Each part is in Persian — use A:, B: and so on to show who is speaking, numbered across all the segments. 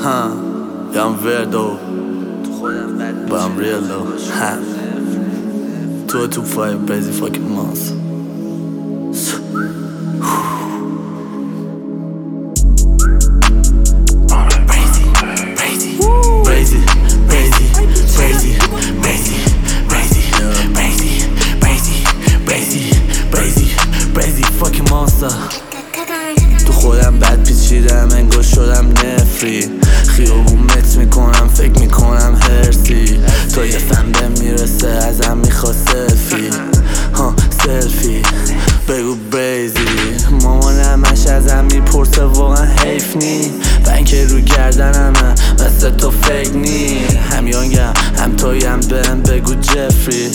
A: Yeah, I'm weird though, but I'm real though. 225 crazy fucking monster. Fucking monster. تو خودم بد پیچیدم انگار شدم نفری خیابون مت میکنم فکر میکنم هرسی تا یه فن بهم میرسه ازم میخواد سلفی بگو بریزی مامانم همش ازم میپرسه واقعا حیف نی بنکه رو گردنمه مثل تو فکر نی هم یانگم هم تویم بهم بگو جفری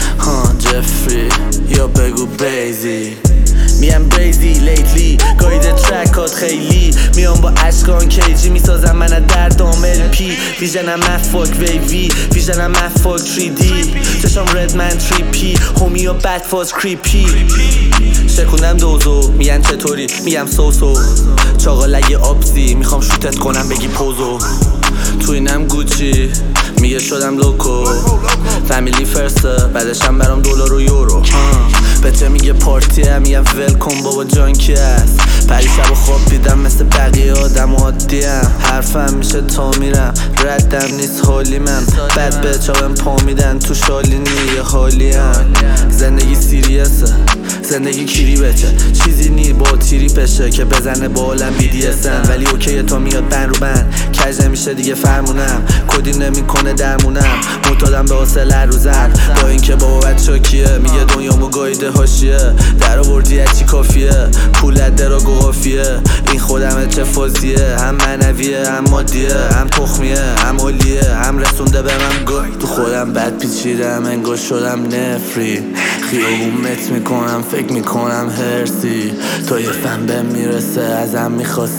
A: یا بگو بریزی میم بریزی لیتلی گاید ترکات خیلی میام با عشقان کیجی میسازم من در دامل پی ویژنم مفاک ویوی ویژنم مفاک 3D چشم ردمن 3P هومی و بد فاز کریپی شکوندم دوزو میگن چطوری میگم سوسو چاقالگی آبزی میخوام شوتت کنم بگی پوزو تو اینم گوچی میگه شدم لوکو فامیلی فرسته بعدشم برام دلار و یورو بچه میگه پارتیه میگم ولکن بابا جانکی هست پری شب و خواب دیدم مثل بقیه آدم عادیم حرفم میشه تا میرم ردم نیست حالیمم بد بچه بهم پا میدن تو شالینی یه حالیم زندگی سیریسه زندگی کیری بچه چیزی نی با تیری پشه که بزنه با عالم BDSM ولی اوکیه تا میاد بند رو بند کج نمیشه دیگه فرمونم کدی نمیکنه درمونم معتادم به حاصل روزم با اینکه بابا بچه کیه میگه دنیامو گاییده حاشیه در آوردی چی کافیه پولت درا قافیه این خودمه چه فازیه هم معنویه هم مادیه هم تخمیه هم علیه هم رسونده به من گای تو خودم بد پیچیدم انگار شدم نفری خیابون مت میکنم فکر میکنم هرسی تا یه فن بهم میرسه ازم میخواد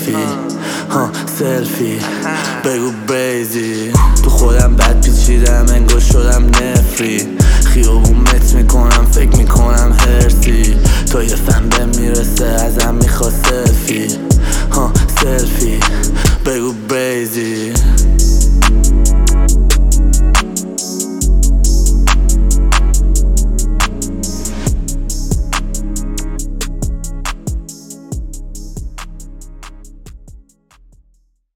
A: سلفی بگو بریزی تو خودم بد پیچیدم انگار شدم نفری خیابون مت میکنم فکر میکنم هرسی تا یه فن بهم میرسه ازم میخواد سلفی